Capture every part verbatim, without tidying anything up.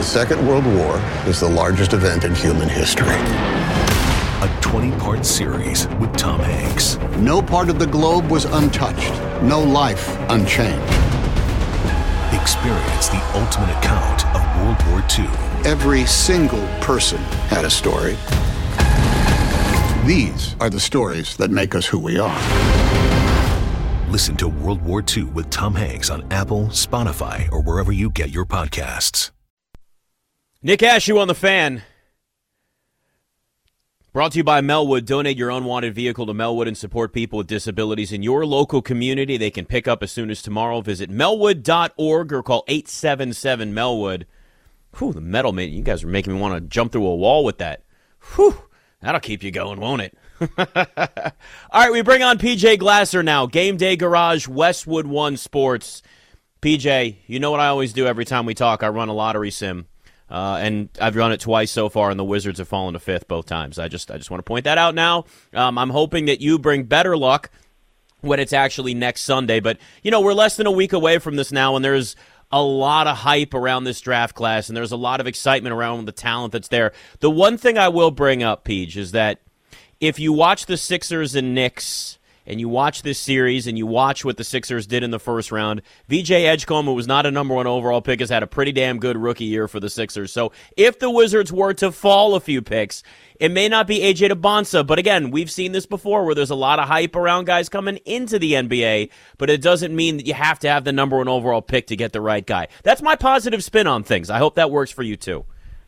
Second World War is the largest event in human history. A twenty-part series with Tom Hanks. No part of the globe was untouched. No life unchanged. Experience the ultimate account of World War Two. Every single person had a story. These are the stories that make us who we are. Listen to World War Two with Tom Hanks on Apple, Spotify, or wherever you get your podcasts. Nick Ashew on The Fan. Brought to you by Melwood. Donate your unwanted vehicle to Melwood and support people with disabilities in your local community. They can pick up as soon as tomorrow. Visit melwood dot org or call eight seven seven Melwood. Whew, the metal, man. You guys are making me want to jump through a wall with that. Whew, that'll keep you going, won't it? All right, we bring on P J Glasser now. Game Day Garage, Westwood One Sports. P J, you know what I always do every time we talk. I run a lottery sim. Uh, and I've run it twice so far, and the Wizards have fallen to fifth both times. I just I just want to point that out now. Um, I'm hoping that you bring better luck when it's actually next Sunday. But, you know, we're less than a week away from this now, and there's a lot of hype around this draft class, and there's a lot of excitement around the talent that's there. The one thing I will bring up, Peach, is that if you watch the Sixers and Knicks and you watch this series and you watch what the Sixers did in the first round, V J Edgecombe, who was not a number one overall pick, has had a pretty damn good rookie year for the Sixers. So if the Wizards were to fall a few picks, it may not be A J Debonsa, but again, we've seen this before where there's a lot of hype around guys coming into the N B A, but it doesn't mean that you have to have the number one overall pick to get the right guy. That's my positive spin on things. I hope that works for you too.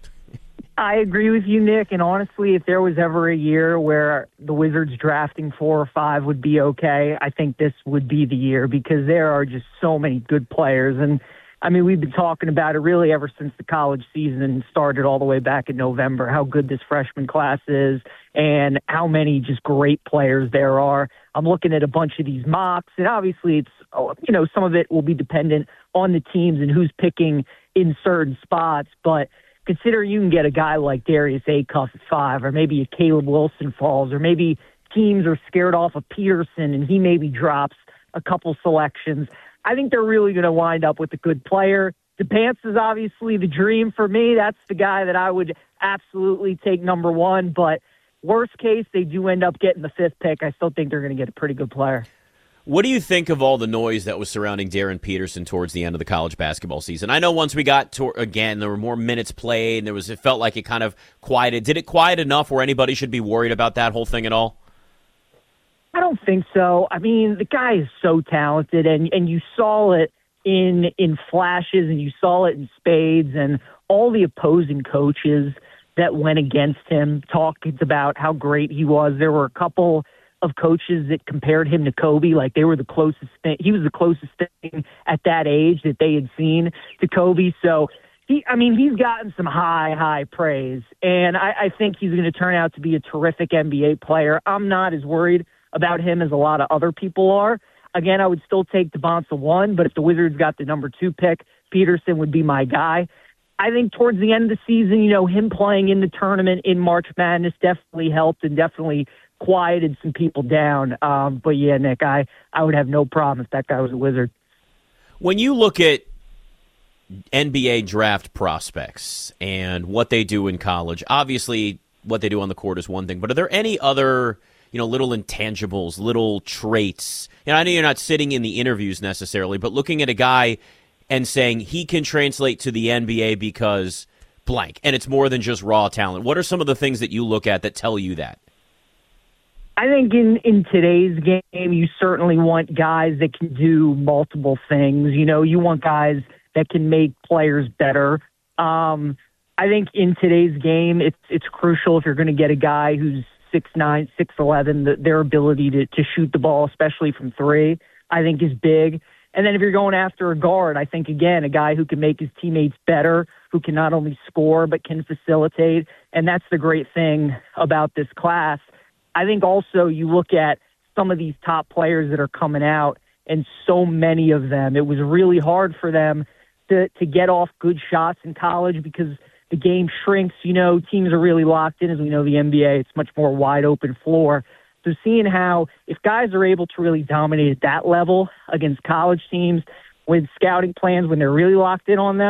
I agree with you, Nick, and honestly, if there was ever a year where the Wizards drafting four or five would be okay, I think this would be the year because there are just so many good players. And, I mean, we've been talking about it really ever since the college season started all the way back in November, how good this freshman class is and how many just great players there are. I'm looking at a bunch of these mocks, and obviously it's, you know, some of it will be dependent on the teams and who's picking in certain spots, but consider you can get a guy like Darius Acuff at five, or maybe a Caleb Wilson falls, or maybe teams are scared off of Peterson and he maybe drops a couple selections. I think they're really going to wind up with a good player. DePance is obviously the dream for me. That's the guy that I would absolutely take number one. But worst case, they do end up getting the fifth pick. I still think they're going to get a pretty good player. What do you think of all the noise that was surrounding Darren Peterson towards the end of the college basketball season? I know once we got to, again, there were more minutes played, and there was it felt like it kind of quieted. Did it quiet enough where anybody should be worried about that whole thing at all? I don't think so. I mean, the guy is so talented, and, and you saw it in in flashes, and you saw it in spades, and all the opposing coaches that went against him talked about how great he was. There were a couple of coaches that compared him to Kobe, like they were the closest thing. He was the closest thing at that age that they had seen to Kobe. So he, I mean, he's gotten some high, high praise, and I, I think he's going to turn out to be a terrific N B A player. I'm not as worried about him as a lot of other people are. Again, I would still take Debonsa one, but if the Wizards got the number two pick, Peterson would be my guy. I think towards the end of the season, you know, him playing in the tournament in March Madness definitely helped and definitely quieted some people down. Um, but, yeah, Nick, I, I would have no problem if that guy was a Wizard. When you look at N B A draft prospects and what they do in college, obviously what they do on the court is one thing, but are there any other, you know, little intangibles, little traits? And I know you're not sitting in the interviews necessarily, but looking at a guy and saying he can translate to the N B A because blank, and it's more than just raw talent. What are some of the things that you look at that tell you that? I think in, in today's game, you certainly want guys that can do multiple things. You know, you want guys that can make players better. Um, I think in today's game, it's it's crucial if you're going to get a guy who's six nine, six eleven, the, their ability to, to shoot the ball, especially from three, I think is big. And then if you're going after a guard, I think, again, a guy who can make his teammates better, who can not only score but can facilitate. And that's the great thing about this class. I think also you look at some of these top players that are coming out, and so many of them, it was really hard for them to, to get off good shots in college because the game shrinks. You know, teams are really locked in. As we know, the N B A, it's much more wide open floor. So seeing how if guys are able to really dominate at that level against college teams with scouting plans when they're really locked in on them,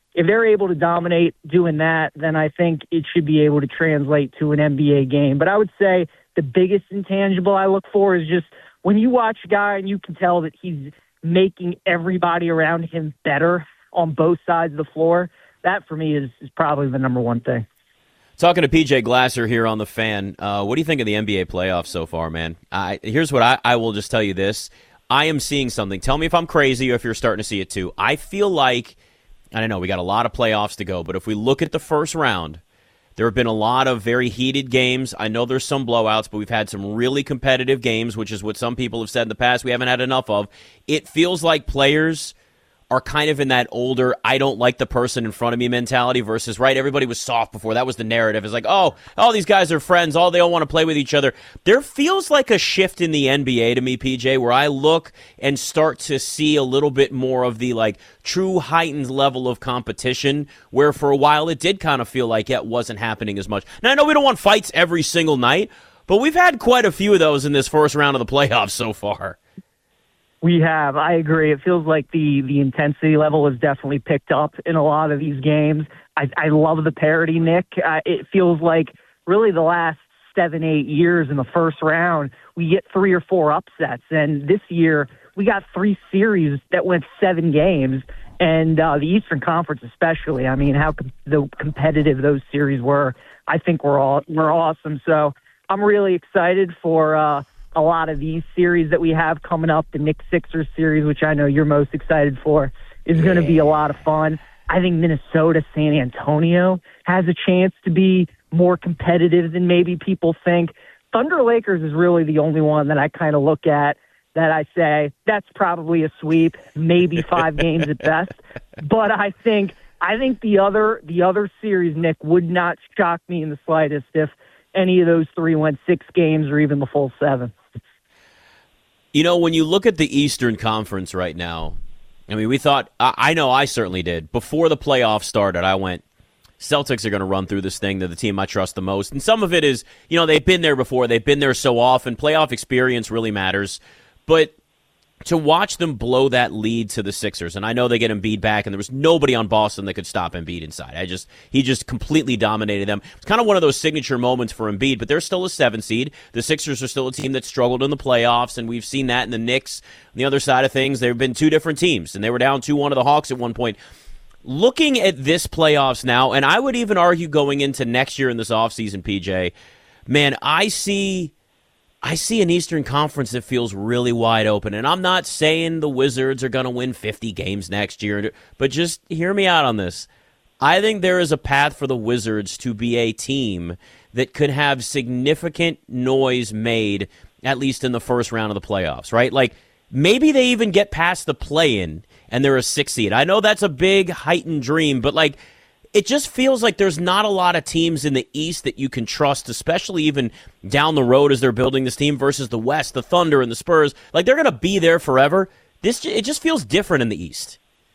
if they're able to dominate doing that, then I think it should be able to translate to an N B A game. But I would say the biggest intangible I look for is just when you watch a guy and you can tell that he's making everybody around him better on both sides of the floor, that for me is, is probably the number one thing. Talking to P J Glasser here on The Fan, uh, what do you think of the N B A playoffs so far, man? I, here's what I, I will just tell you this. I am seeing something. Tell me if I'm crazy or if you're starting to see it too. I feel like, I don't know, we got a lot of playoffs to go, but if we look at the first round, there have been a lot of very heated games. I know there's some blowouts, but we've had some really competitive games, which is what some people have said in the past we haven't had enough of. It feels like players are kind of in that older, I don't like the person in front of me mentality versus, right, everybody was soft before. That was the narrative. It's like, oh, all these guys are friends. All they all want to play with each other. There feels like a shift in the N B A to me, P J, where I look and start to see a little bit more of the, like, true heightened level of competition, where for a while it did kind of feel like it wasn't happening as much. Now, I know we don't want fights every single night, but we've had quite a few of those in this first round of the playoffs so far. We have. I agree. It feels like the, the intensity level has definitely picked up in a lot of these games. I, I love the parity, Nick. Uh, it feels like really the last seven, eight years in the first round, we get three or four upsets. And this year, we got three series that went seven games. And uh, the Eastern Conference especially, I mean, how com- the competitive those series were, I think we're all we're awesome. So I'm really excited for uh, a lot of these series that we have coming up. The Knicks Sixers series, which I know you're most excited for, is yeah. going to be a lot of fun. I think Minnesota, San Antonio has a chance to be more competitive than maybe people think. Thunder Lakers is really the only one that I kind of look at that I say that's probably a sweep, maybe five games at best. But I think I think the other the other series, Nick, would not shock me in the slightest if any of those three went six games or even the full seven. You know, when you look at the Eastern Conference right now, I mean, we thought, I know I certainly did, before the playoffs started, I went, Celtics are going to run through this thing. They're the team I trust the most. And some of it is, you know, they've been there before. They've been there so often. Playoff experience really matters. But to watch them blow that lead to the Sixers, and I know they get Embiid back, and there was nobody on Boston that could stop Embiid inside. I just He just completely dominated them. It's kind of one of those signature moments for Embiid, but they're still a seven seed. The Sixers are still a team that struggled in the playoffs, and we've seen that in the Knicks. On the other side of things, there have been two different teams, and they were down two one to the Hawks at one point. Looking at this playoffs now, and I would even argue going into next year in this offseason, P J, man, I see... I see an Eastern Conference that feels really wide open, and I'm not saying the Wizards are going to win fifty games next year, but just hear me out on this. I think there is a path for the Wizards to be a team that could have significant noise made, at least in the first round of the playoffs, right? Like, maybe they even get past the play-in, and they're a six seed. I know that's a big, heightened dream, but, like, it just feels like there's not a lot of teams in the East that you can trust, especially even down the road as they're building this team versus the West, the Thunder and the Spurs. Like, they're going to be there forever. This It just feels different in the East.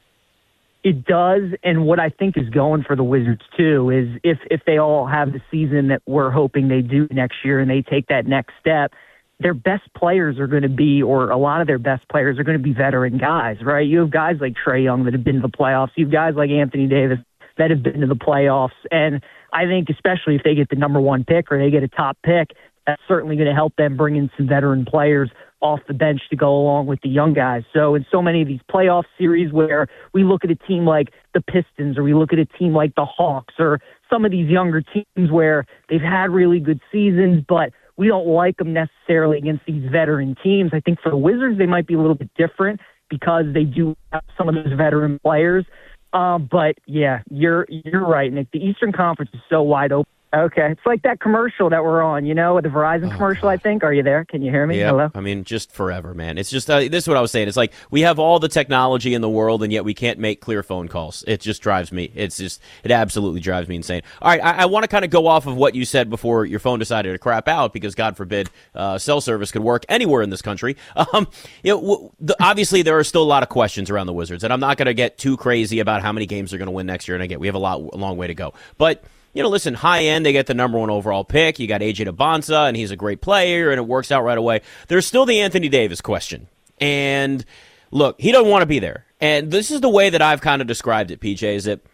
It does, and what I think is going for the Wizards, too, is if, if they all have the season that we're hoping they do next year and they take that next step, their best players are going to be, or a lot of their best players are going to be veteran guys, right? You have guys like Trae Young that have been to the playoffs. You have guys like Anthony Davis that have been to the playoffs. And I think especially if they get the number one pick or they get a top pick, that's certainly going to help them bring in some veteran players off the bench to go along with the young guys. So in so many of these playoff series where we look at a team like the Pistons or we look at a team like the Hawks or some of these younger teams where they've had really good seasons, but we don't like them necessarily against these veteran teams. I think for the Wizards, they might be a little bit different because they do have some of those veteran players. Um, but yeah, you're you're right, Nick. The Eastern Conference is so wide open. Okay, it's like that commercial that we're on, you know, the Verizon oh, commercial. God. I think. Are you there? Can you hear me? Yeah. Hello. I mean, just forever, man. It's just uh, this is what I was saying. It's like we have all the technology in the world, and yet we can't make clear phone calls. It just drives me. It's just it absolutely drives me insane. All right, I, I want to kind of go off of what you said before your phone decided to crap out because God forbid uh, cell service could work anywhere in this country. Um, you know, w- the, obviously there are still a lot of questions around the Wizards, and I'm not going to get too crazy about how many games they're going to win next year. And again, we have a lot, a long way to go, but. You know, listen, high end, they get the number one overall pick. You got A J Debonsa, and he's a great player, and it works out right away. There's still the Anthony Davis question. And, look, he doesn't want to be there. And this is the way that I've kind of described it, P J, is that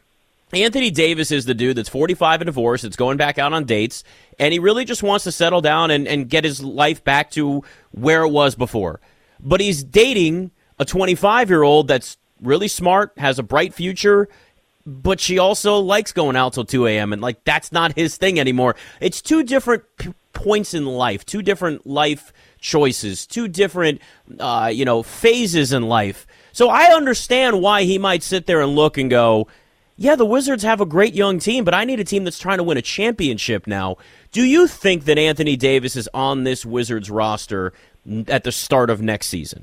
Anthony Davis is the dude that's forty-five and divorced, that's going back out on dates, and he really just wants to settle down and, and get his life back to where it was before. But he's dating a twenty-five-year-old that's really smart, has a bright future, but she also likes going out till two a.m., and, like, that's not his thing anymore. It's two different p- points in life, two different life choices, two different, uh, you know, phases in life. So I understand why he might sit there and look and go, yeah, the Wizards have a great young team, but I need a team that's trying to win a championship now. Do you think that Anthony Davis is on this Wizards roster at the start of next season?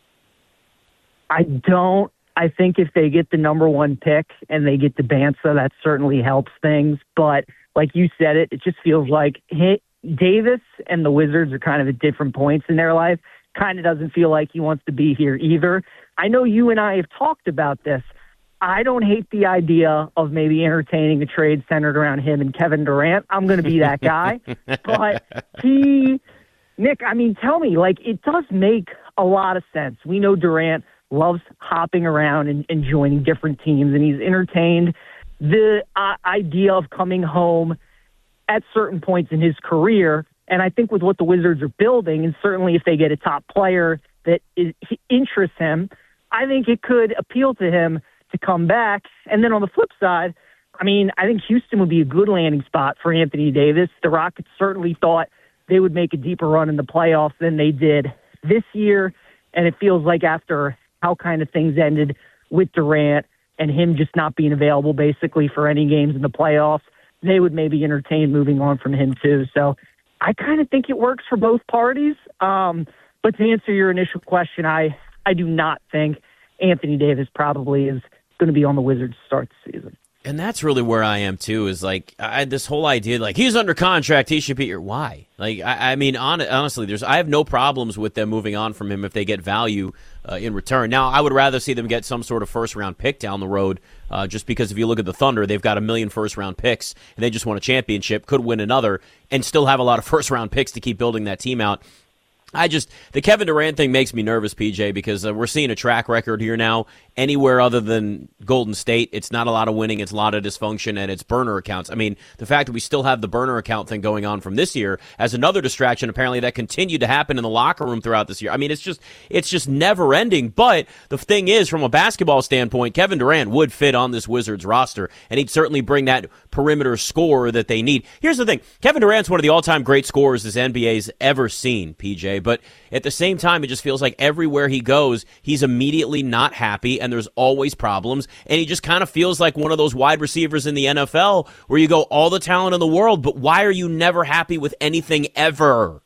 I don't. I think if they get the number one pick and they get the Bansa, that certainly helps things. But like you said, it, it just feels like he, Davis and the Wizards are kind of at different points in their life. Kind of doesn't feel like he wants to be here either. I know you and I have talked about this. I don't hate the idea of maybe entertaining a trade centered around him and Kevin Durant. I'm going to be that guy. But he, Nick, I mean, tell me, like, it does make a lot of sense. We know Durant loves hopping around and, and joining different teams, and he's entertained the uh, idea of coming home at certain points in his career. And I think with what the Wizards are building, and certainly if they get a top player that is, interests him, I think it could appeal to him to come back. And then on the flip side, I mean, I think Houston would be a good landing spot for Anthony Davis. The Rockets certainly thought they would make a deeper run in the playoffs than they did this year. And it feels like after how kind of things ended with Durant and him just not being available basically for any games in the playoffs, they would maybe entertain moving on from him too. So I kind of think it works for both parties. Um, but to answer your initial question, I, I do not think Anthony Davis probably is going to be on the Wizards to start the season. And that's really where I am too, is like I, this whole idea, like he's under contract, he should be here. Why? Like, I, I mean, on, honestly, there's I have no problems with them moving on from him if they get value uh, in return. Now, I would rather see them get some sort of first round pick down the road, uh, just because if you look at the Thunder, they've got a million first round picks and they just won a championship, could win another, and still have a lot of first round picks to keep building that team out. I just, the Kevin Durant thing makes me nervous, P J, because uh, we're seeing a track record here now. Anywhere other than Golden State, it's not a lot of winning, it's a lot of dysfunction, and it's burner accounts. I mean, the fact that we still have the burner account thing going on from this year as another distraction, apparently that continued to happen in the locker room throughout this year. I mean, it's just, it's just never ending. But the thing is, from a basketball standpoint, Kevin Durant would fit on this Wizards roster, and he'd certainly bring that perimeter scorer that they need. Here's the thing. Kevin Durant's one of the all-time great scorers this N B A's ever seen, P J, but at the same time, it just feels like everywhere he goes, he's immediately not happy, and there's always problems, and he just kind of feels like one of those wide receivers in the N F L where you go, all the talent in the world, but why are you never happy with anything ever?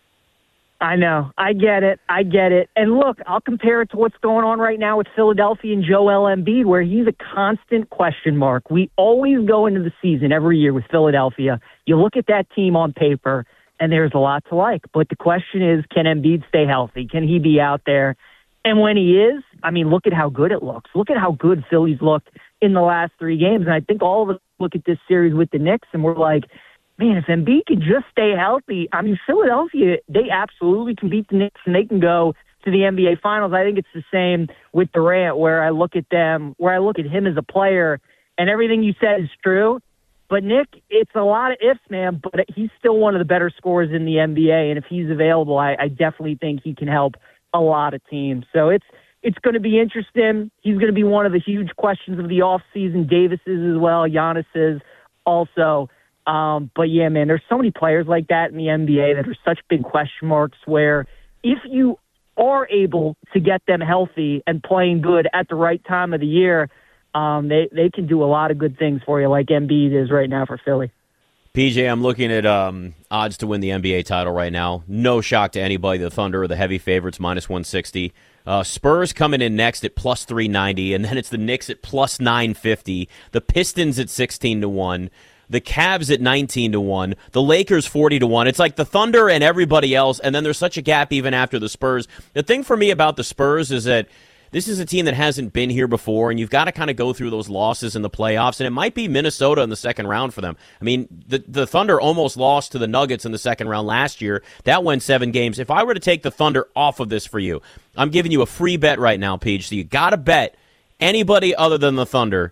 I know. I get it. I get it. And look, I'll compare it to what's going on right now with Philadelphia and Joel Embiid, where he's a constant question mark. We always go into the season every year with Philadelphia. You look at that team on paper, and there's a lot to like. But the question is, can Embiid stay healthy? Can he be out there? And when he is, I mean, look at how good it looks. Look at how good Philly's looked in the last three games. And I think all of us look at this series with the Knicks, and we're like, man, if Embiid can just stay healthy, I mean, Philadelphia, they absolutely can beat the Knicks, and they can go to the N B A Finals. I think it's the same with Durant, where I look at them, where I look at him as a player, and everything you said is true. But, Nick, it's a lot of ifs, man, but he's still one of the better scorers in the N B A, and if he's available, I, I definitely think he can help a lot of teams. So it's it's going to be interesting. He's going to be one of the huge questions of the offseason. Davis's as well, Giannis's also. Um, but, yeah, man, there's so many players like that in the N B A that are such big question marks where if you are able to get them healthy and playing good at the right time of the year, Um, they, they can do a lot of good things for you, like Embiid is right now for Philly. P J, I'm looking at um, odds to win the N B A title right now. No shock to anybody. The Thunder are the heavy favorites, minus one sixty. Uh, Spurs coming in next at plus three ninety, and then it's the Knicks at plus nine fifty. The Pistons at sixteen to one. The Cavs at nineteen to one. The Lakers forty to one. It's like the Thunder and everybody else, and then there's such a gap even after the Spurs. The thing for me about the Spurs is that this is a team that hasn't been here before, and you've got to kind of go through those losses in the playoffs, and it might be Minnesota in the second round for them. I mean, the the Thunder almost lost to the Nuggets in the second round last year. That went seven games. If I were to take the Thunder off of this for you, I'm giving you a free bet right now, Peach, so you got to bet anybody other than the Thunder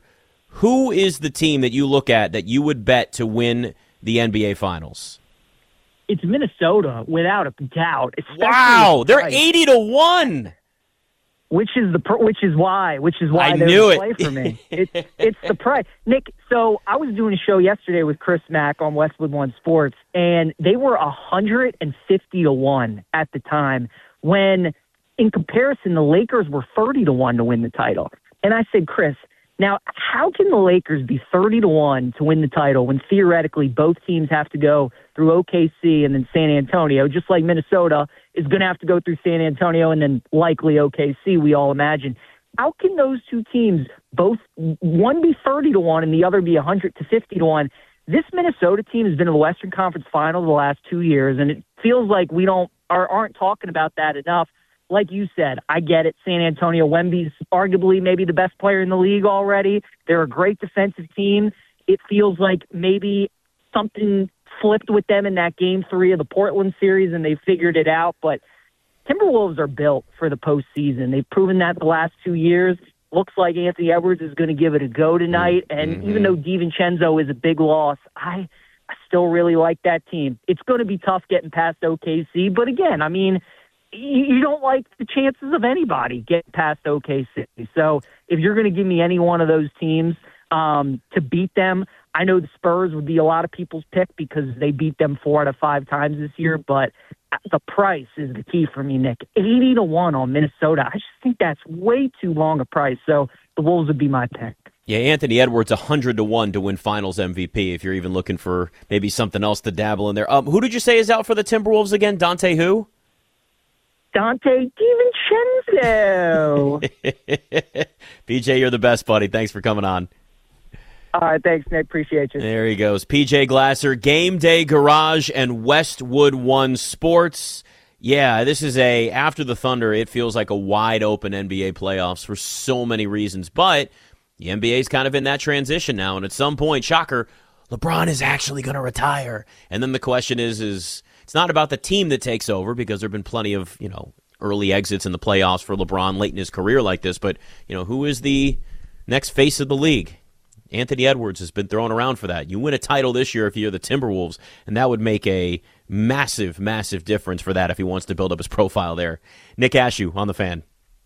Who is the team that you look at that you would bet to win the N B A Finals? It's Minnesota, without a doubt. Wow, they're eighty to one. Which is the which is why which is why I they're knew the it. play for me. It's it's the price, Nick. So I was doing a show yesterday with Chris Mack on Westwood One Sports, and they were a hundred and fifty to one at the time. When in comparison, the Lakers were thirty to one to win the title. And I said, Chris, now how can the Lakers be thirty to one to win the title when theoretically both teams have to go through O K C and then San Antonio, just like Minnesota is going to have to go through San Antonio and then likely O K C, we all imagine. How can those two teams both, one be thirty to one and the other be one hundred to fifty to one? This Minnesota team has been in the Western Conference Finals the last two years, and it feels like we don't are, aren't talking about that enough. Like you said, I get it. San Antonio, Wemby's arguably maybe the best player in the league already. They're a great defensive team. It feels like maybe something flipped with them in that game three of the Portland series and they figured it out. But Timberwolves are built for the postseason. They've proven that the last two years. Looks like Anthony Edwards is going to give it a go tonight. And mm-hmm. even though DiVincenzo is a big loss, I, I still really like that team. It's going to be tough getting past O K C. But again, I mean, you don't like the chances of anybody getting past O K C. So if you're going to give me any one of those teams um, to beat them, I know the Spurs would be a lot of people's pick because they beat them four out of five times this year, but the price is the key for me, Nick. eighty to one on Minnesota. I just think that's way too long a price. So the Wolves would be my pick. Yeah, Anthony Edwards one hundred to one to win Finals M V P if you're even looking for maybe something else to dabble in there. Um, who did you say is out for the Timberwolves again? Dante who? Dante DiVincenzo. P J, you're the best, buddy. Thanks for coming on. All right, thanks, Nick. Appreciate you. There he goes. P J Glasser, Game Day Garage, and Westwood One Sports. Yeah, this is a, after the Thunder, it feels like a wide-open N B A playoffs for so many reasons. But the N B A is kind of in that transition now, and at some point, shocker, LeBron is actually going to retire. And then the question is, is it's not about the team that takes over because there have been plenty of, you know, early exits in the playoffs for LeBron late in his career like this. But, you know, who is the next face of the league? Anthony Edwards has been thrown around for that. You win a title this year if you're the Timberwolves, and that would make a massive, massive difference for that if he wants to build up his profile there. Nick Ashew on The Fan.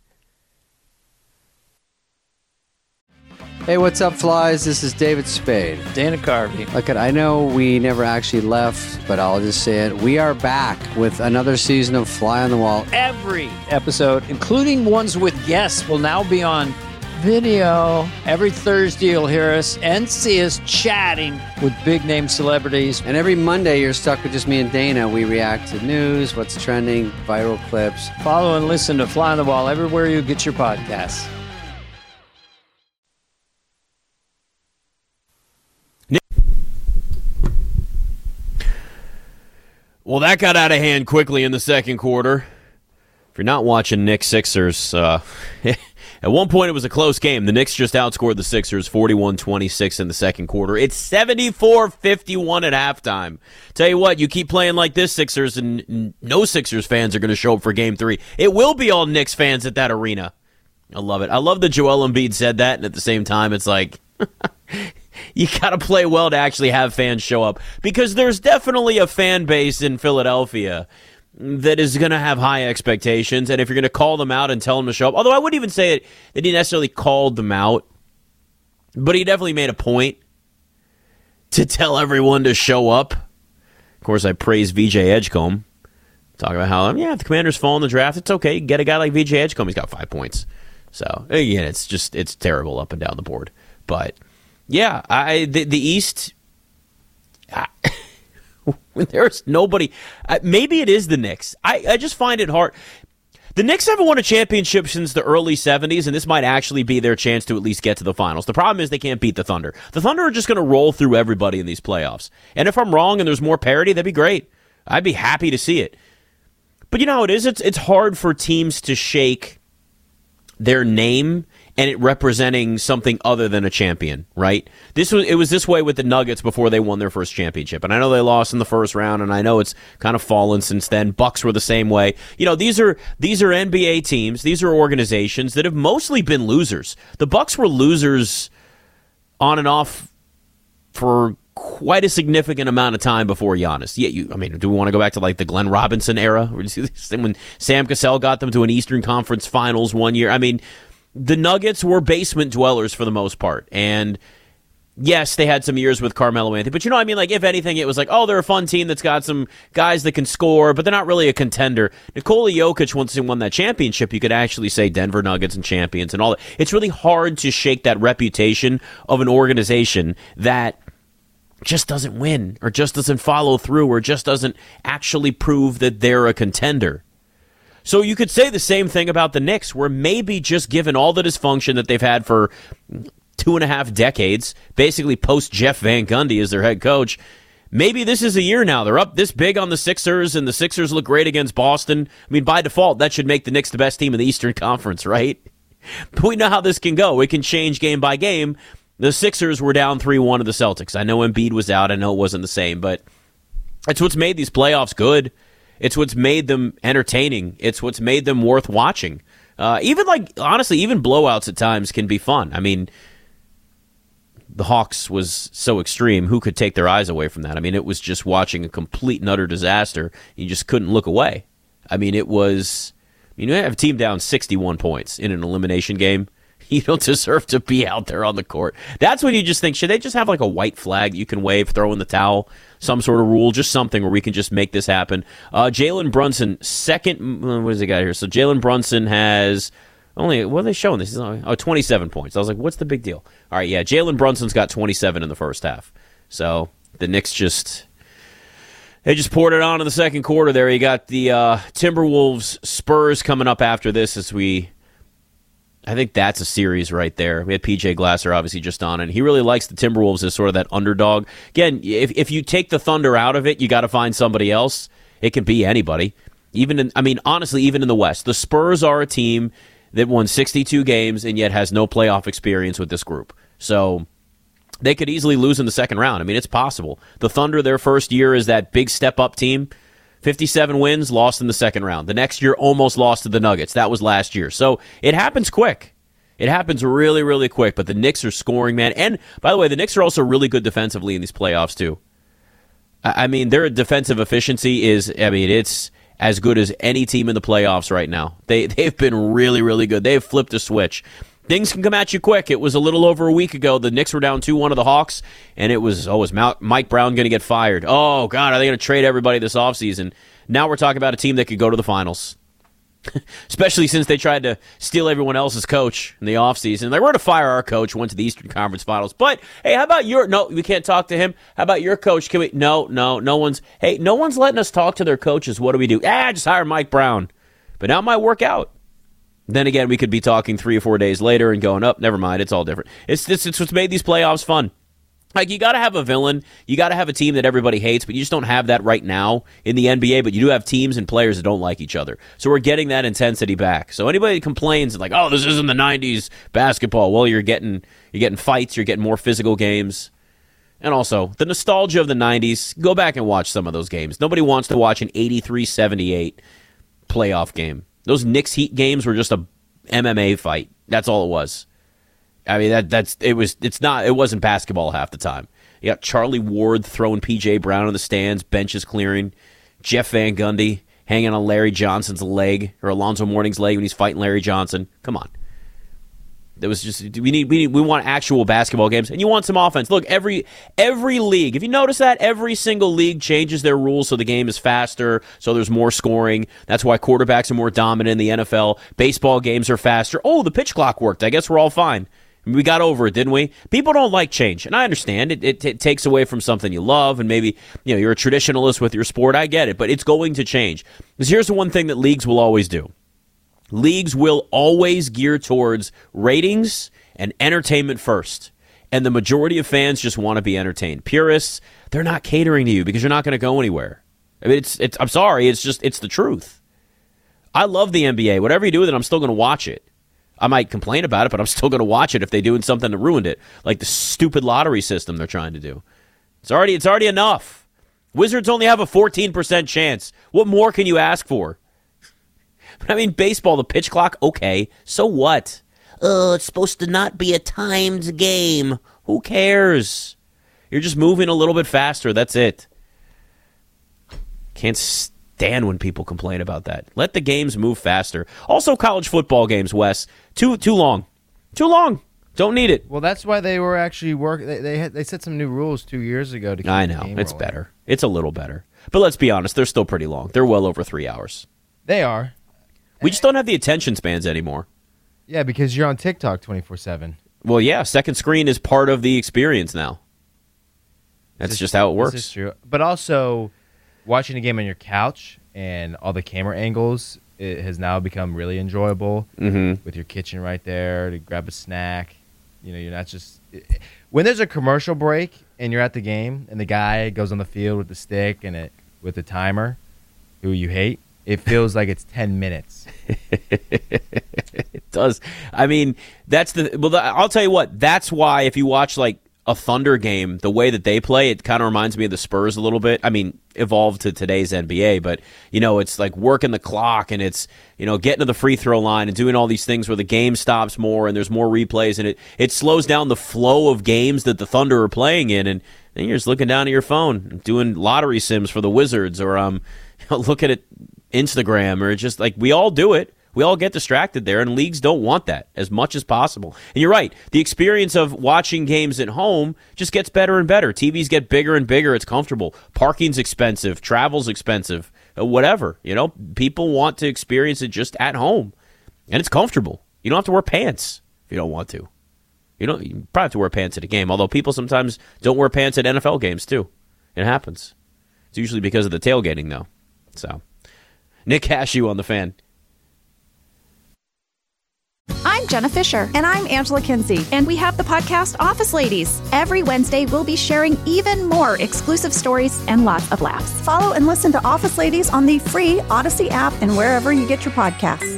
Hey, what's up, Flies? This is David Spade. Dana Carvey. Look, I know we never actually left, but I'll just say it. We are back with another season of Fly on the Wall. Every episode, including ones with guests, will now be on video. Every Thursday you'll hear us and see us chatting with big-name celebrities. And every Monday you're stuck with just me and Dana. We react to news, what's trending, viral clips. Follow and listen to Fly on the Wall everywhere you get your podcasts. Well, that got out of hand quickly in the second quarter. If you're not watching Knicks Sixers, uh, at one point it was a close game. The Knicks just outscored the Sixers forty-one twenty-six in the second quarter. It's seventy-four fifty-one at halftime. Tell you what, you keep playing like this, Sixers, and no Sixers fans are going to show up for game three. It will be all Knicks fans at that arena. I love it. I love that Joel Embiid said that, and at the same time, it's like, you got to play well to actually have fans show up. Because there's definitely a fan base in Philadelphia that is going to have high expectations, and if you're going to call them out and tell them to show up, although I wouldn't even say that, that he necessarily called them out, but he definitely made a point to tell everyone to show up. Of course, I praise V J Edgecombe, talking about how, yeah, if the Commanders fall in the draft, it's okay. You get a guy like V J Edgecombe, he's got five points. So, again, it's just, it's terrible up and down the board. But, yeah, I the, the East... I, there's nobody. Uh, maybe it is the Knicks. I, I just find it hard. The Knicks haven't won a championship since the early seventies, and this might actually be their chance to at least get to the finals. The problem is they can't beat the Thunder. The Thunder are just going to roll through everybody in these playoffs. And if I'm wrong and there's more parity, that'd be great. I'd be happy to see it. But you know how it is? It's, it's hard for teams to shake their name and it representing something other than a champion, right? This was it was this way with the Nuggets before they won their first championship. And I know they lost in the first round, and I know it's kind of fallen since then. Bucks were the same way. You know, these are these are N B A teams, these are organizations that have mostly been losers. The Bucks were losers on and off for quite a significant amount of time before Giannis. Yeah, you. I mean, do we want to go back to like the Glenn Robinson era, when Sam Cassell got them to an Eastern Conference Finals one year? I mean, the Nuggets were basement dwellers for the most part, and yes, they had some years with Carmelo Anthony, but you know what I mean? Like, if anything, it was like, oh, they're a fun team that's got some guys that can score, but they're not really a contender. Nikola Jokic, once he won that championship, you could actually say Denver Nuggets and champions and all that. It's really hard to shake that reputation of an organization that just doesn't win, or just doesn't follow through, or just doesn't actually prove that they're a contender. So you could say the same thing about the Knicks, where maybe just given all the dysfunction that they've had for two and a half decades, basically post Jeff Van Gundy as their head coach, maybe this is a year now. They're up this big on the Sixers, and the Sixers look great against Boston. I mean, by default, that should make the Knicks the best team in the Eastern Conference, right? But we know how this can go. It can change game by game. The Sixers were down three one to the Celtics. I know Embiid was out. I know it wasn't the same, but it's what's made these playoffs good. It's what's made them entertaining. It's what's made them worth watching. Uh, even like, honestly, even blowouts at times can be fun. I mean, the Hawks was so extreme. Who could take their eyes away from that? I mean, it was just watching a complete and utter disaster. You just couldn't look away. I mean, it was, you know, you have a team down sixty-one points in an elimination game. You don't deserve to be out there on the court. That's when you just think, should they just have like a white flag you can wave, throw in the towel, some sort of rule, just something where we can just make this happen. Uh, Jalen Brunson, second, what does he got here? So Jalen Brunson has only, what are they showing this? Oh, twenty-seven points. I was like, what's the big deal? All right, yeah, Jalen Brunson's got twenty-seven in the first half. So the Knicks just, they just poured it on in the second quarter there. You got the uh, Timberwolves Spurs coming up after this as we, I think that's a series right there. We had P J Glasser obviously just on, and he really likes the Timberwolves as sort of that underdog. Again, if if you take the Thunder out of it, you got to find somebody else. It can be anybody. Even in, I mean, honestly, even in the West, the Spurs are a team that won sixty-two games and yet has no playoff experience with this group. So they could easily lose in the second round. I mean, it's possible. The Thunder, their first year is that big step-up team. fifty-seven wins, lost in the second round. The next year, almost lost to the Nuggets. That was last year. So it happens quick. It happens really, really quick. But the Knicks are scoring, man. And, by the way, the Knicks are also really good defensively in these playoffs, too. I mean, their defensive efficiency is, I mean, it's as good as any team in the playoffs right now. They, they've been really, really good. They've flipped a switch. Things can come at you quick. It was a little over a week ago. The Knicks were down two one to the Hawks, and it was, oh, is Mike Brown going to get fired? Oh, God, are they going to trade everybody this offseason? Now we're talking about a team that could go to the finals, especially since they tried to steal everyone else's coach in the offseason. Like, we're going to fire our coach, went to the Eastern Conference Finals. But, hey, how about your, no, we can't talk to him. How about your coach? Can we, no, no, no one's, hey, no one's letting us talk to their coaches. What do we do? Ah, just hire Mike Brown. But now it might work out. Then again, we could be talking three or four days later and going, oh, never mind, it's all different. It's it's, it's what's made these playoffs fun. Like, you got to have a villain. You got to have a team that everybody hates, but you just don't have that right now in the N B A, but you do have teams and players that don't like each other. So we're getting that intensity back. So anybody that complains, like, oh, this isn't the nineties basketball, well, you're getting you're getting fights, you're getting more physical games. And also, the nostalgia of the nineties, go back and watch some of those games. Nobody wants to watch an eighty-three seventy-eight playoff game. Those Knicks Heat games were just a M M A fight. That's all it was. I mean, that that's it was. It's not. It wasn't basketball half the time. You got Charlie Ward throwing P J Brown in the stands, benches clearing, Jeff Van Gundy hanging on Larry Johnson's leg or Alonzo Mourning's leg when he's fighting Larry Johnson. Come on. That was just we need we need we want actual basketball games, and you want some offense. Look, every every league, if you notice that, every single league changes their rules so the game is faster, so there's more scoring. That's why quarterbacks are more dominant in the N F L. Baseball games are faster. Oh, the pitch clock worked. I guess we're all fine. We got over it, didn't we? People don't like change, and I understand it. It, it takes away from something you love, and maybe you know you're a traditionalist with your sport. I get it, but it's going to change. Because here's the one thing that leagues will always do. Leagues will always gear towards ratings and entertainment first. And the majority of fans just want to be entertained. Purists, they're not catering to you because you're not going to go anywhere. I mean, it's it's. I'm sorry, it's just it's the truth. I love the N B A. Whatever you do with it, I'm still going to watch it. I might complain about it, but I'm still going to watch it if they're doing something that ruined it, like the stupid lottery system they're trying to do. It's already it's already enough. Wizards only have a fourteen percent chance. What more can you ask for? But I mean, baseball, the pitch clock, okay. So what? Oh, it's supposed to not be a timed game. Who cares? You're just moving a little bit faster. That's it. Can't stand when people complain about that. Let the games move faster. Also, college football games, Wes, too too long. Too long. Don't need it. Well, that's why they were actually work. They they, had, they set some new rules two years ago to keep I the know. game It's rolling. better. It's a little better. But let's be honest, they're still pretty long. They're well over three hours. They are. We just don't have the attention spans anymore. Yeah, because you're on TikTok twenty-four seven. Well, yeah, second screen is part of the experience now. That's This is- just how it works. This is true. But also, watching a game on your couch and all the camera angles, it has now become really enjoyable. Mm-hmm. With your kitchen right there to grab a snack. You know, you're not just it, when there's a commercial break and you're at the game and the guy goes on the field with the stick and it with the timer, who you hate. It feels like it's ten minutes. It does. I mean, that's the. Well, I'll tell you what. That's why if you watch like a Thunder game, the way that they play, it kind of reminds me of the Spurs a little bit. I mean, evolved to today's N B A, but you know, it's like working the clock and it's you know getting to the free throw line and doing all these things where the game stops more and there's more replays and it it slows down the flow of games that the Thunder are playing in, and then you're just looking down at your phone, doing lottery sims for the Wizards, or um, looking at Instagram, or just like we all do it. We all get distracted there, and leagues don't want that as much as possible. And you're right. The experience of watching games at home just gets better and better. T Vs get bigger and bigger. It's comfortable. Parking's expensive. Travel's expensive. Uh, whatever. You know, people want to experience it just at home, and it's comfortable. You don't have to wear pants if you don't want to. You don't. You probably have to wear pants at a game, although people sometimes don't wear pants at N F L games too. It happens. It's usually because of the tailgating, though. So, Nick Cashew on the Fan. I'm Jenna Fisher. And I'm Angela Kinsey. And we have the podcast Office Ladies. Every Wednesday, we'll be sharing even more exclusive stories and lots of laughs. Follow and listen to Office Ladies on the free Odyssey app and wherever you get your podcasts.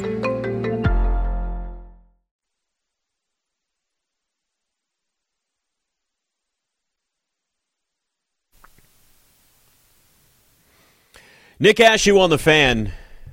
Nick Ashew on the Fan.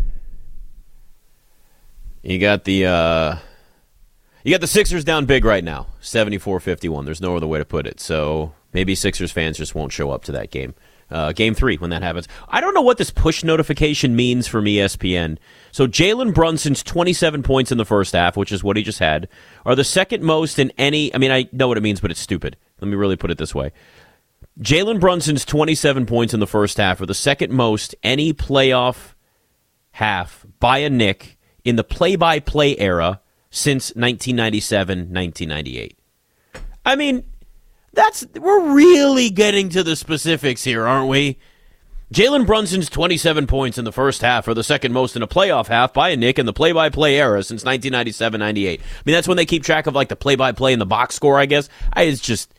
You got the uh, you got the Sixers down big right now, seventy-four fifty-one. There's no other way to put it. So maybe Sixers fans just won't show up to that game. Uh, game three, when that happens. I don't know what this push notification means from E S P N. So Jalen Brunson's twenty-seven points in the first half, which is what he just had, are the second most in any... I mean, I know what it means, but it's stupid. Let me really put it this way. Jalen Brunson's twenty-seven points in the first half are the second most any playoff half by a Knick in the play-by-play era since nineteen ninety-seven nineteen ninety-eight. I mean, that's we're really getting to the specifics here, aren't we? Jalen Brunson's twenty-seven points in the first half are the second most in a playoff half by a Knick in the play-by-play era since nineteen ninety-seven ninety-eight. I mean, that's when they keep track of like the play-by-play and the box score, I guess. I, it's just,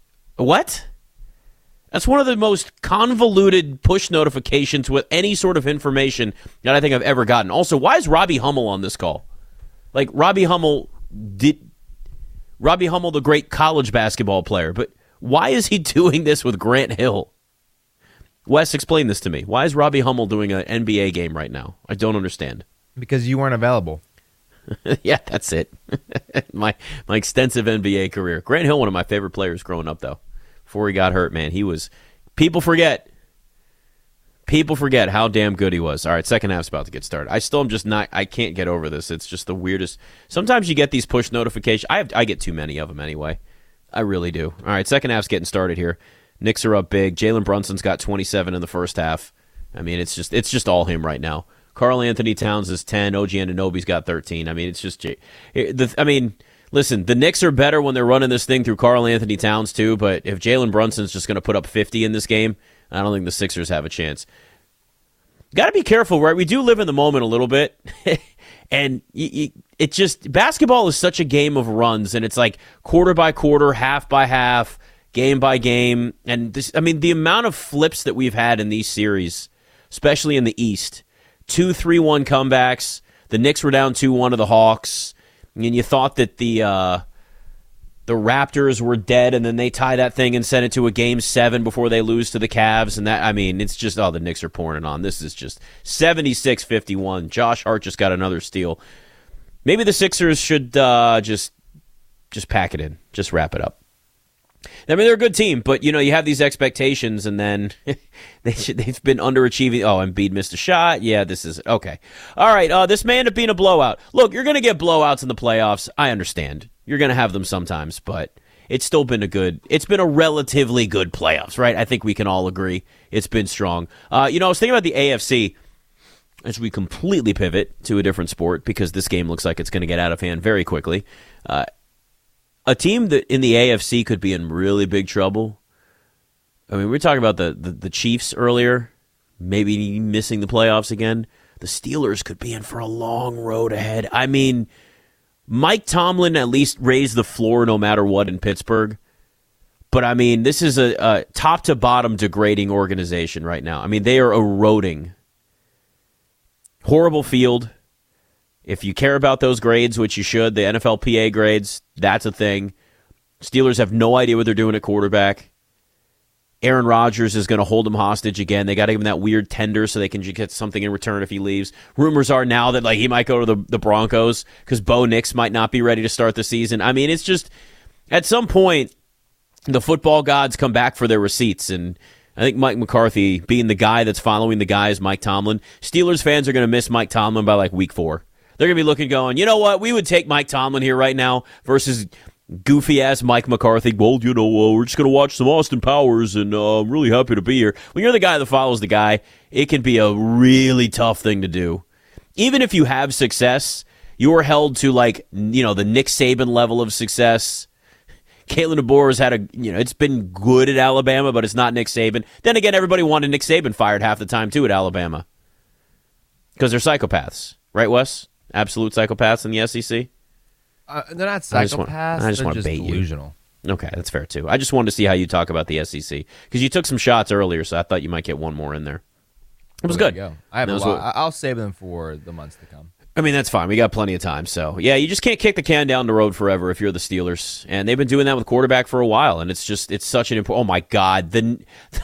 what? That's one of the most convoluted push notifications with any sort of information that I think I've ever gotten. Also, why is Robbie Hummel on this call? Like, Robbie Hummel did... Robbie Hummel, the great college basketball player, but why is he doing this with Grant Hill? Wes, explain this to me. Why is Robbie Hummel doing an N B A game right now? I don't understand. Because you weren't available. Yeah, that's it. my my extensive N B A career. Grant Hill, one of my favorite players growing up, though. Before he got hurt, man, he was... People forget. People forget how damn good he was. All right, second half's about to get started. I still am just not... I can't get over this. It's just the weirdest... Sometimes you get these push notifications. I have, I get too many of them anyway. I really do. All right, second half's getting started here. Knicks are up big. Jalen Brunson's got twenty-seven in the first half. I mean, it's just it's just all him right now. Karl Anthony Towns is ten. O G Anunoby's got thirteen. I mean, it's just... The, I mean... Listen, the Knicks are better when they're running this thing through Karl Anthony Towns, too, but if Jalen Brunson's just going to put up fifty in this game, I don't think the Sixers have a chance. Got to be careful, right? We do live in the moment a little bit, and you, you, it just, basketball is such a game of runs, and it's like quarter by quarter, half by half, game by game, and this, I mean, the amount of flips that we've had in these series, especially in the East, two three one comebacks, the Knicks were down two one to the Hawks, and you thought that the uh, the Raptors were dead, and then they tie that thing and send it to a game seven before they lose to the Cavs. And that, I mean, it's just, oh, the Knicks are pouring it on. This is just seventy-six fifty-one. Josh Hart just got another steal. Maybe the Sixers should uh, just just pack it in, just wrap it up. I mean, they're a good team, but, you know, you have these expectations, and then they should, they've been underachieving. Oh, Embiid missed a shot. Yeah, this is okay. All right, uh, this may end up being a blowout. Look, you're going to get blowouts in the playoffs. I understand. You're going to have them sometimes, but it's still been a good, it's been a relatively good playoffs, right? I think we can all agree it's been strong. Uh, you know, I was thinking about the A F C as we completely pivot to a different sport because this game looks like it's going to get out of hand very quickly. Uh, a team that in the A F C could be in really big trouble. I mean, we were talking about the, the, the Chiefs earlier, maybe missing the playoffs again. The Steelers could be in for a long road ahead. I mean, Mike Tomlin at least raised the floor no matter what in Pittsburgh. But, I mean, this is a, a top-to-bottom degrading organization right now. I mean, they are eroding. Horrible field. If you care about those grades, which you should, the N F L P A grades, that's a thing. Steelers have no idea what they're doing at quarterback. Aaron Rodgers is going to hold him hostage again. They got to give him that weird tender so they can get something in return if he leaves. Rumors are now that like he might go to the, the Broncos because Bo Nix might not be ready to start the season. I mean, it's just, at some point, the football gods come back for their receipts, and I think Mike McCarthy, being the guy that's following the guy, is Mike Tomlin. Steelers fans are going to miss Mike Tomlin by like week four. They're going to be looking, going, you know what? We would take Mike Tomlin here right now versus goofy-ass Mike McCarthy. Well, you know, uh, we're just going to watch some Austin Powers, and uh, I'm really happy to be here. When you're the guy that follows the guy, it can be a really tough thing to do. Even if you have success, you're held to, like, you know, the Nick Saban level of success. Kalen DeBoer has had a, you know, it's been good at Alabama, but it's not Nick Saban. Then again, everybody wanted Nick Saban fired half the time, too, at Alabama. Because they're psychopaths. Right, Wes? Absolute psychopaths in the S E C? Uh, they're not I just want, psychopaths. I just they're want to just bait delusional. you. Okay, that's fair, too. I just wanted to see how you talk about the S E C. Because you took some shots earlier, so I thought you might get one more in there. It was Well, there good. you go. I have a That was lot. what- I'll save them for the months to come. I mean, that's fine. We got plenty of time. So, yeah, you just can't kick the can down the road forever if you're the Steelers. And they've been doing that with quarterback for a while. And it's just, it's such an important. Oh, my God. The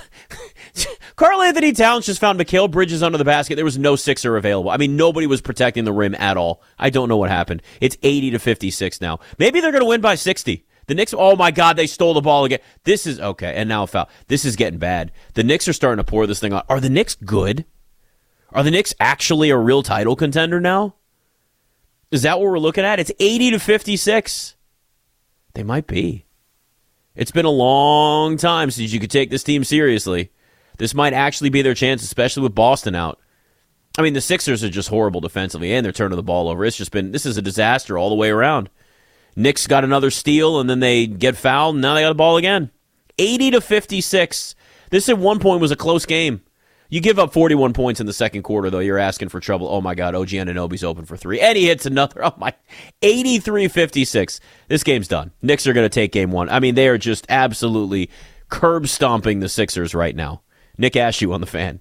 Karl Anthony Towns just found Mikal Bridges under the basket. There was no Sixer available. I mean, nobody was protecting the rim at all. I don't know what happened. It's eighty to fifty-six now. Maybe they're going to win by sixty. The Knicks, oh, my God, they stole the ball again. This is, okay, and now a foul. This is getting bad. The Knicks are starting to pour this thing on. Are the Knicks good? Are the Knicks actually a real title contender now? Is that what we're looking at? It's eighty to fifty-six. They might be. It's been a long time since you could take this team seriously. This might actually be their chance, especially with Boston out. I mean, the Sixers are just horrible defensively, and they're turning the ball over. It's just been, this is a disaster all the way around. Knicks got another steal, and then they get fouled, and now they got the ball again. eighty to fifty-six. This at one point was a close game. You give up forty-one points in the second quarter, though. You're asking for trouble. Oh, my God. O G Anunoby's open for three. And he hits another. Oh, my. eighty-three fifty-six. This game's done. Knicks are going to take game one. I mean, they are just absolutely curb stomping the Sixers right now. Nick Ashew on the Fan.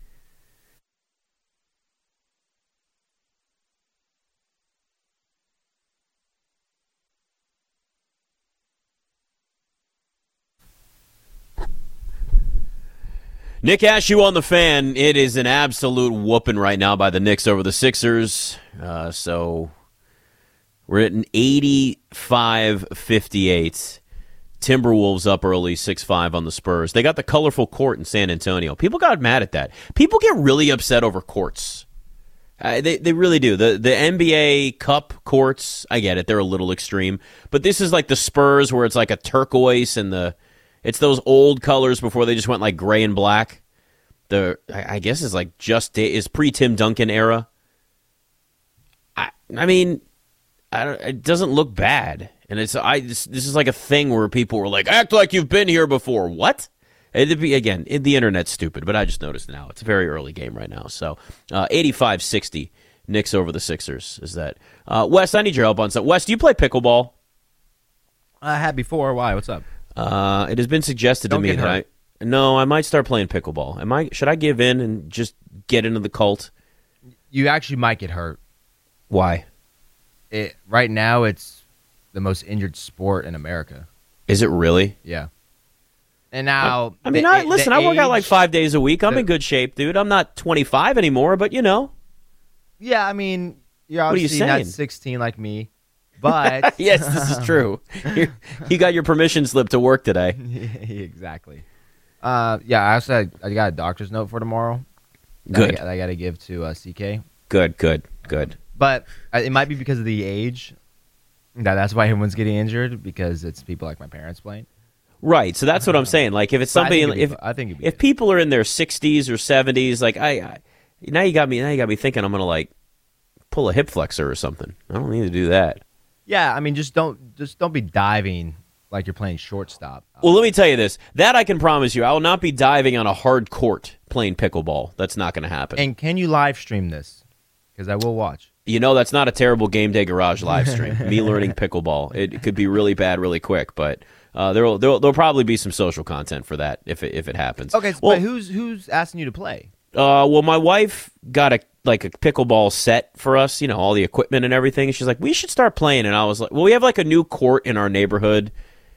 Nick Ashew on the Fan. It is an absolute whooping right now by the Knicks over the Sixers. Uh, so we're at an eighty-five fifty-eight. Timberwolves up early, six five on the Spurs. They got the colorful court in San Antonio. People got mad at that. People get really upset over courts. Uh, they they really do. The the N B A Cup courts, I get it. They're a little extreme. But this is like the Spurs where it's like a turquoise and the... It's those old colors before they just went like gray and black. The I guess is like just is pre-Tim Duncan era. I I mean, I don't, it doesn't look bad, and it's I this, this is like a thing where people were like, act like you've been here before. What? It'd be, again, it, the internet's stupid, but I just noticed now it's a very early game right now. So uh, eighty-five sixty, Knicks over the Sixers. Is that uh, Wes? I need your help on something. Wes, do you play pickleball? I had before. Why? What's up? Uh, it has been suggested Don't to me get that hurt. I no, I might start playing pickleball. Am I? Should I give in and just get into the cult? You actually might get hurt. Why? It, right now, it's the most injured sport in America. Is it really? Yeah. And now, I mean, the- I the listen. I work out like age- five days a week. I'm the- in good shape, dude. I'm not twenty-five anymore, but you know. Yeah, I mean, you're What are you obviously not saying? sixteen like me. But yes, this is true. You're, you got your permission slip to work today. Exactly. Uh, yeah, I also had, I got a doctor's note for tomorrow. Good. That I, I got to give to uh, C K. Good, good, good. But uh, it might be because of the age. That that's why everyone's getting injured, because it's people like my parents playing. Right. So that's what I'm saying. Like if it's But I somebody, think it'd if be- I think it'd be if good. people are in their sixties or seventies, like I, I, now you got me. Now you got me thinking. I'm gonna like pull a hip flexor or something. I don't need to do that. Yeah, I mean, just don't just don't be diving like you're playing shortstop. Well, let me tell you this. That I can promise you. I will not be diving on a hard court playing pickleball. That's not going to happen. And can you live stream this? Because I will watch. You know, that's not a terrible Game Day Garage live stream. Me learning pickleball. It, it could be really bad really quick, but uh, there'll, there'll there'll probably be some social content for that if it, if it happens. Okay, Well, but who's who's asking you to play? uh, well, my wife got a like a pickleball set for us. You know, all the equipment and everything. And she's like, we should start playing. And I was like, well, we have like a new court in our neighborhood.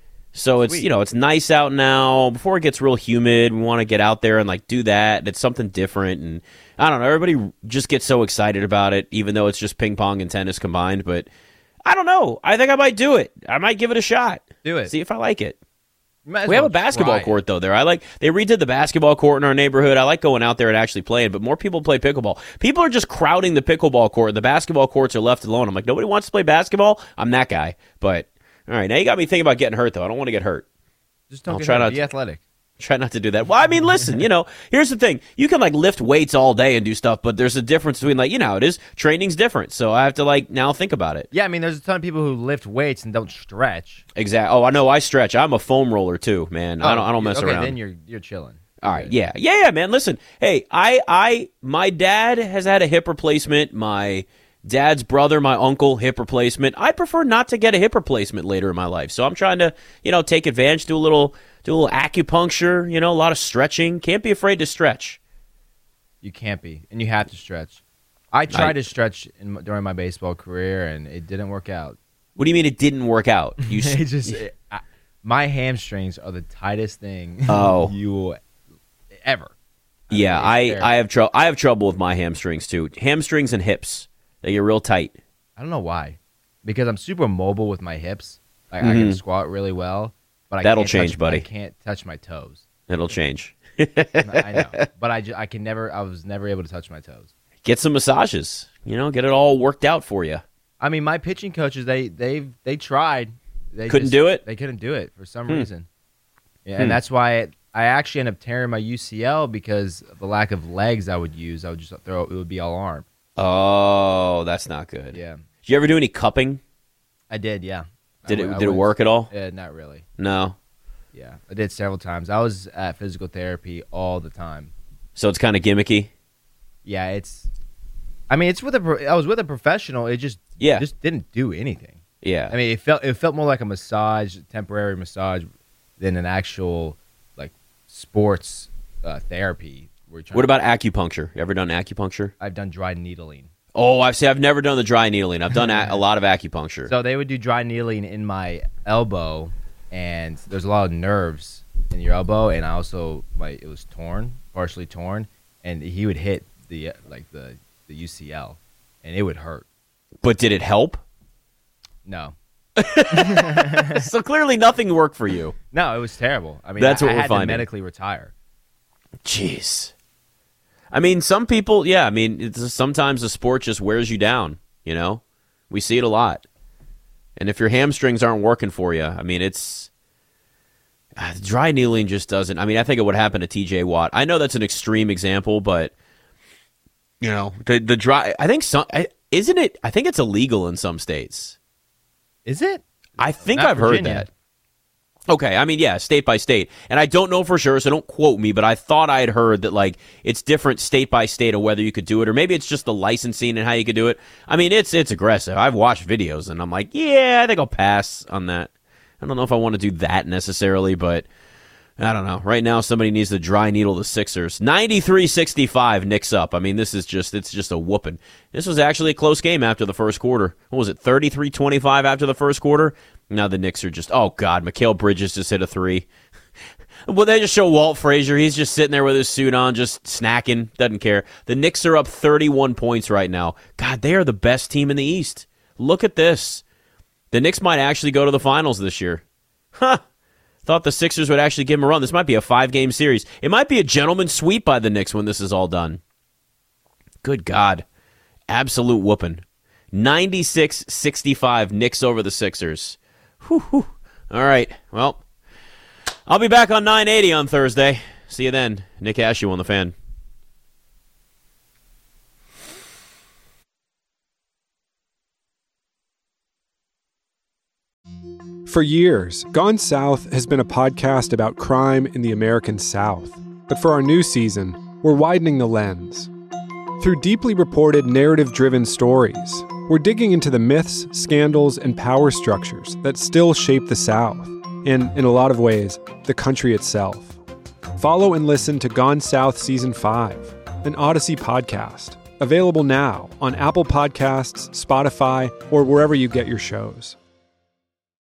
So it's, Sweet. you know, it's nice out now. Before it gets real humid, we want to get out there and like do that. It's something different, and I don't know. Everybody just gets so excited about it, even though it's just ping pong and tennis combined. But I don't know. I think I might do it. I might give it a shot. Do it. See if I like it. You might as We have well a basketball try it. court though there. I like they redid the basketball court in our neighborhood. I like going out there and actually playing, but more people play pickleball. People are just crowding the pickleball court. The basketball courts are left alone. I'm like, nobody wants to play basketball. I'm that guy. But all right, now you got me thinking about getting hurt though. I don't want to get hurt. Just don't I'll get try hurt. not Be to- athletic. Try not to do that. Well, I mean, listen, you know, here's the thing. You can, like, lift weights all day and do stuff, but there's a difference between, like, you know how it is. Training's different. So I have to, like, now think about it. Yeah, I mean, there's a ton of people who lift weights and don't stretch. Exactly. Oh, I know. I stretch. I'm a foam roller, too, man. I don't I don't mess okay, around. then you're you're chilling. All right. Yeah. Yeah, yeah, man. Listen. Hey, I, I, my dad has had a hip replacement. My dad's brother, my uncle, hip replacement. I prefer not to get a hip replacement later in my life. So I'm trying to, you know, take advantage, do a little, do a little acupuncture, you know, a lot of stretching. Can't be afraid to stretch. You can't be, and you have to stretch. I tried I- to stretch in, my- during my baseball career, and it didn't work out. What do you mean it didn't work out? You s- It just, it, I, my hamstrings are the tightest thing Oh. you will ever. Yeah, it's I, terrible. I have trouble. I have trouble with my hamstrings too. Hamstrings and hips, they get real tight. I don't know why, because I'm super mobile with my hips. Like, I Mhm. can squat really well, but I That'll can't change, touch, buddy. I can't touch my toes. It'll change. I know, but I, ju- I can never. I was never able to touch my toes. Get some massages. You know, get it all worked out for you. I mean, my pitching coaches, they they they tried. They Couldn't just- do it? They couldn't do it for some Hmm. reason. Yeah, Hmm. and that's why it, I actually ended up tearing my U C L because of the lack of legs I would use. I would just throw it would be all arm. Oh, that's not good. Yeah, Did you ever do any cupping? I did. Yeah. Did I it went- I did it went- work at all? Uh, not really. No. Yeah, I did several times. I was at physical therapy all the time. So it's kind of gimmicky. Yeah, it's. I mean, it's with a. pro- I was with a professional. It just. Yeah. Just didn't do anything. Yeah. I mean, it felt it felt more like a massage, temporary massage, than an actual like sports uh, therapy. Where you're trying What to- about acupuncture? You ever done acupuncture? I've done dry needling. Oh, I've see. I've never done the dry needling. I've done a, a lot of acupuncture. So they would do dry needling in my elbow, and there's a lot of nerves in your elbow, and I also my it was torn, partially torn, and he would hit the uh, like the the U C L, and it would hurt. But did it help? No, So clearly nothing worked for you. no, it was terrible. I mean, That's I, what I we're had finding. to medically retire. Jeez. I mean, some people, yeah, I mean, it's, sometimes the sport just wears you down, you know? We see it a lot. And if your hamstrings aren't working for you, I mean, it's... Uh, dry needling just doesn't... I mean, I think it would happen to T J Watt. I know that's an extreme example, but, you know, the, the dry... I think some... I, isn't it... I think it's illegal in some states. Is it? I think Not I've heard Virginia. that. Okay, I mean, yeah, state by state. And I don't know for sure, so don't quote me, but I thought I had heard that, like, it's different state by state of whether you could do it, or maybe it's just the licensing and how you could do it. I mean, it's it's aggressive. I've watched videos, and I'm like, yeah, I think I'll pass on that. I don't know if I want to do that necessarily, but I don't know. Right now, somebody needs to dry needle the Sixers. ninety-three sixty-five, Knicks up. I mean, this is just, it's just a whooping. This was actually a close game after the first quarter. What was it, thirty-three twenty-five after the first quarter? Now the Knicks are just, oh, God, Mikal Bridges just hit a three. Well, they just show Walt Frazier. He's just sitting there with his suit on, just snacking. Doesn't care. The Knicks are up thirty-one points right now. God, they are the best team in the East. Look at this. The Knicks might actually go to the finals this year. Huh. Thought the Sixers would actually give them a run. This might be a five-game series. It might be a gentleman's sweep by the Knicks when this is all done. Good God. Absolute whooping. ninety-six sixty-five, Knicks over the Sixers. Whew, whew. All right. Well, I'll be back on nine eighty on Thursday. See you then. Nick Ashew on The Fan. For years, Gone South has been a podcast about crime in the American South. But for our new season, we're widening the lens. Through deeply reported, narrative-driven stories, we're digging into the myths, scandals, and power structures that still shape the South, and, in a lot of ways, the country itself. Follow and listen to Gone South Season five, an Odyssey podcast, available now on Apple Podcasts, Spotify, or wherever you get your shows.